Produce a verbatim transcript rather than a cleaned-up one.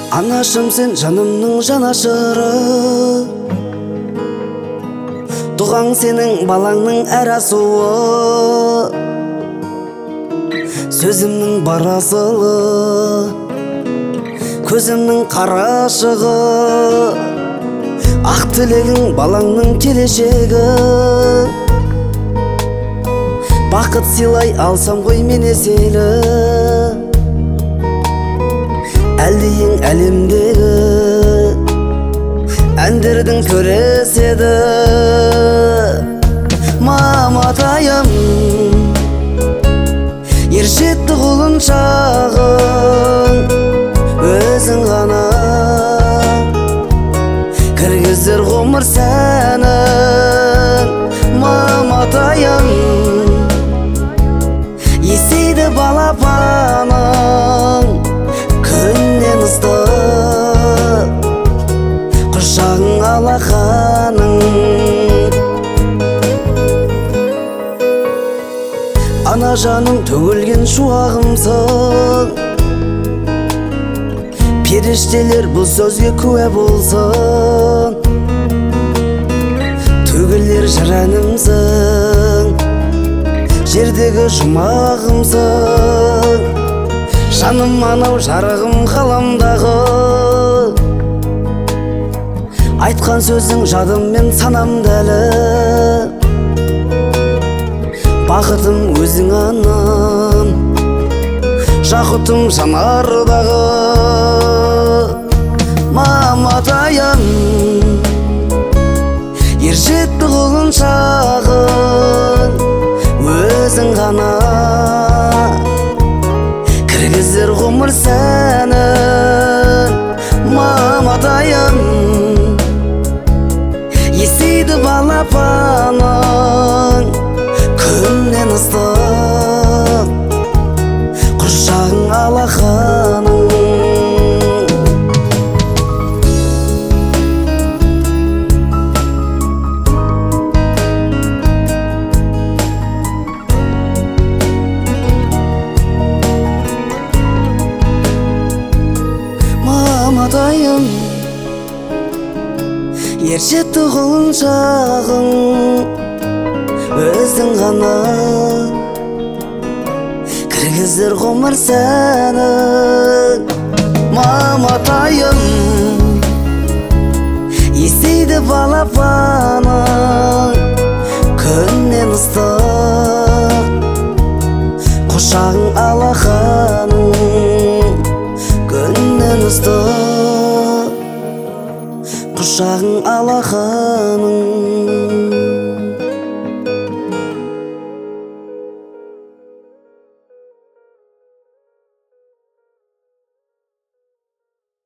Анашым, сен жанымның жанашыры, туған сенің балаңның әр асуы, сөзімнің бар асылы, көзімнің қарашығы, ақ тілегің балаңның келешегі. Бақыт сыйлай алсам ғой мен еселі, әлдейін әлемдегі әндердің көреседі. Маматайым, ержетті құлыншағың, өзің ғана кіргізер ғұмыр сәнің. Маматайым, есейді балапаның, күннен ыстық құшағың алақаның. Ана жаным, төгілген шуағымсың, періштелер бұл сөзге куә болсын. Төгілер жыр әнімсің, жердегі жұмағымсың. Жаным анау жарығым қаламдағы, айтқан сөзің жадыммен санамда әлі. Бақытым өзің анам, жақұтым жанардағы. Маматайым, ержетті құлыншағың, өзің ғана кіргізер ғұмыр сәнің. Маматайым, есейді балапаның, күннен ыстық құшағың алақаның. Маматайым, ержетті құлыншағың, өзің ғана кіргізер ғұмыр сәнің. Маматайым, есейді балапаның, күннен ыстық құшағың алақаның. Күннен ыстық құшағың алақаның.